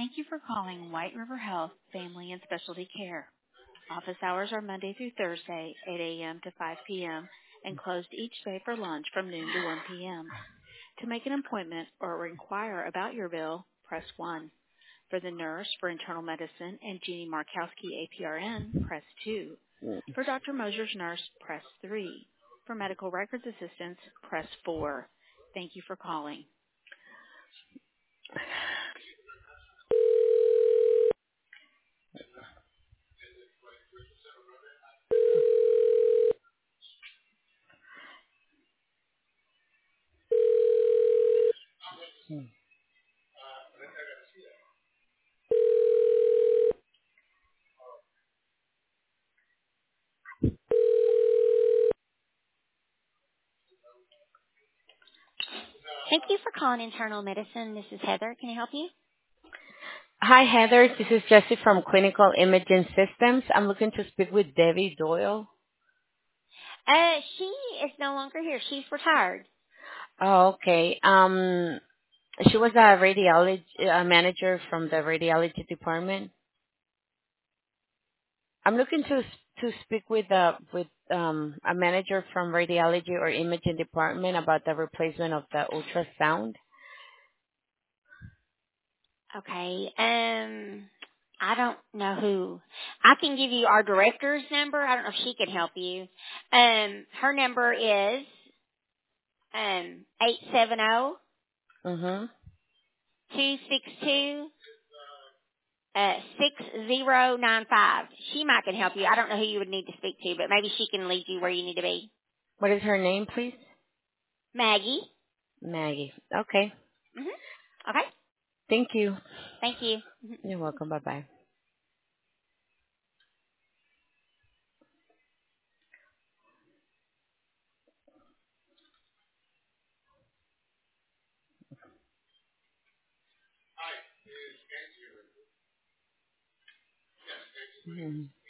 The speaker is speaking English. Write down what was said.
Thank you for calling White River Health Family and Specialty Care. Office hours are Monday through Thursday, 8 a.m. to 5 p.m., and closed each day for lunch from noon to 1 p.m. To make an appointment or inquire about your bill, press 1. For the nurse for internal medicine and Jeannie Markowski APRN, press 2. For Dr. Moser's nurse, press 3. For medical records assistance, press 4. Thank you for calling. Thank you for calling internal medicine. This is Heather. Can I help you? Hi, Heather. This is Jessie from Clinical Imaging Systems. I'm looking to speak with Debbie Doyle. She is no longer here. She's retired. Oh, okay. She was a radiology manager from the radiology department. I'm looking to speak with a manager from radiology or imaging department about the replacement of the ultrasound. Okay. I don't know who. I can give you our director's number. I don't know if she can help you. Her number is 870 Mhm. 262 6095. She might can help you. I don't know who you would need to speak to, but maybe she can lead you where you need to be. What is her name, please? Maggie. Maggie. Okay. Okay. Thank you. Thank you. You're welcome. Bye bye. Mhm.